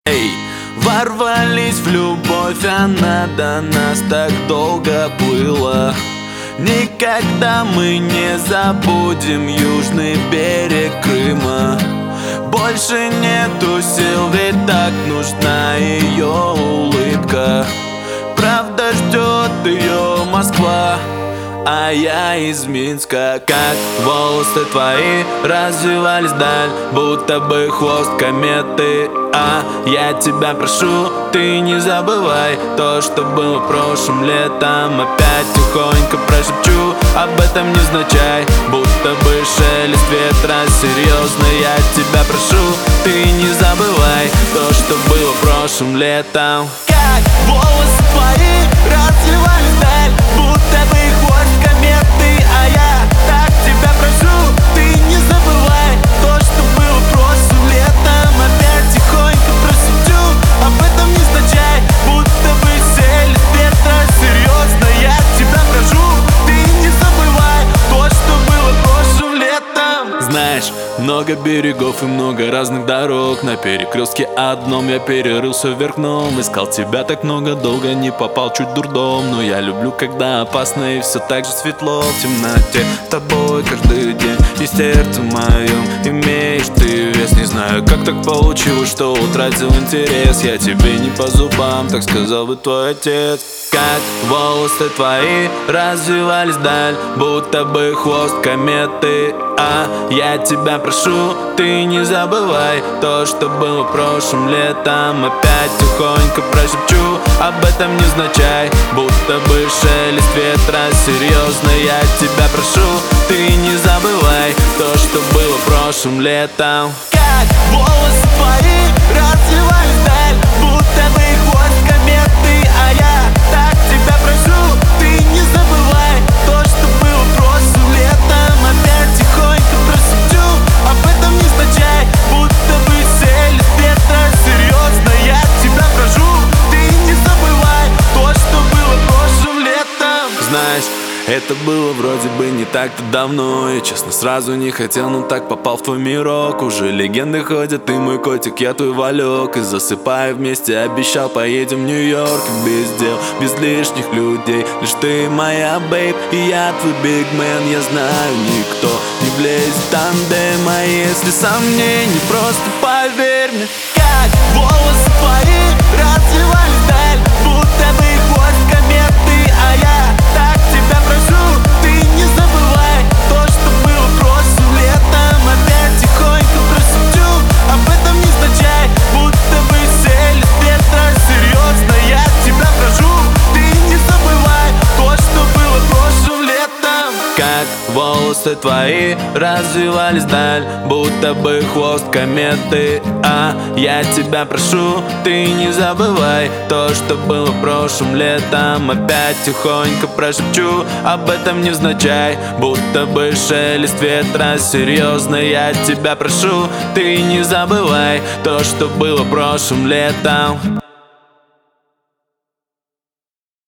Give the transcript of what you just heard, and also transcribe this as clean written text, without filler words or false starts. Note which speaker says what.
Speaker 1: Эй, ворвались в любовь, она до нас так долго плыла. Никогда мы не забудем южный берег Крыма. Больше нету сил, ведь так нужна ее улыбка. Правда, ждет ее Москва, а я из Минска. Как волосы твои развивались вдаль, будто бы хвост кометы. А я тебя прошу, ты не забывай то, что было прошлым летом. Опять тихонько прошепчу, об этом невзначай, будто бы шелест ветра. Серьезно, я тебя прошу, ты не забывай то, что было прошлым летом.
Speaker 2: Как волосы твои развивались вдаль, будто бы хвост кометы. А я так тебя прошу, ты не забывай то, что было прошлым летом. Опять тихонько прошепчу, об этом невзначай, будто бы шелест ветра. Серьезно, я тебя прошу, ты не забывай то, что было прошлым летом.
Speaker 1: Знаешь, много берегов и много разных дорог. На перекрестке одном я перерылся вверх дном. Искал тебя так много, долго не попал, чуть дурдом. Но я люблю, когда опасно и все так же светло. В темноте с тобой каждый день, и сердце моем имеешь ты вес. Не знаю, как так получилось, что утратил интерес. Я тебе не по зубам, так сказал бы твой отец. Как волосы твои развивались вдаль, будто бы хвост кометы. А я тебя прошу, ты не забывай то, что было прошлым летом. Опять тихонько прошепчу, об этом невзначай, будто бы шелест ветра. Серьезно, я тебя прошу, ты не забывай то, что было прошлым летом.
Speaker 2: Как волосы твои развивались вдаль, будто бы хвост кометы. А я так тебя прошу, ты не забывай то, что было прошлым летом. Опять тихонько прошепчу, об этом невзначай, будто бы шелест ветра. Серьезно, я тебя прошу, ты не забывай то, что было прошлым летом.
Speaker 1: Знаешь, это было вроде бы не так-то давно. Я честно сразу не хотел, но так попал в твой мирок. Уже легенды ходят, ты мой котик, я твой Валек. И засыпая вместе, обещал, поедем в Нью-Йорк. Без дел, без лишних людей, лишь ты моя бейб, и я твой бигмен. Я знаю, никто не влезет в тандем, а если сомнений, просто поверь мне.
Speaker 2: Как волосы твои развивались вдаль, будто бы хвост кометы. А я так тебя прошу, ты не забывай то, что было прошлым летом. Опять тихонько прошепчу, об этом невзначай, будто бы шелест ветра. Серьезно, я тебя прошу, ты не забывай то, что было прошлым летом.
Speaker 1: Как волосы твои развивались вдаль, будто бы хвост кометы. А я тебя прошу, ты не забывай то, что было прошлым летом. Опять тихонько прошепчу, об этом невзначай, будто бы шелест ветра. Серьезно, я тебя прошу, ты не забывай то, что было прошлым летом.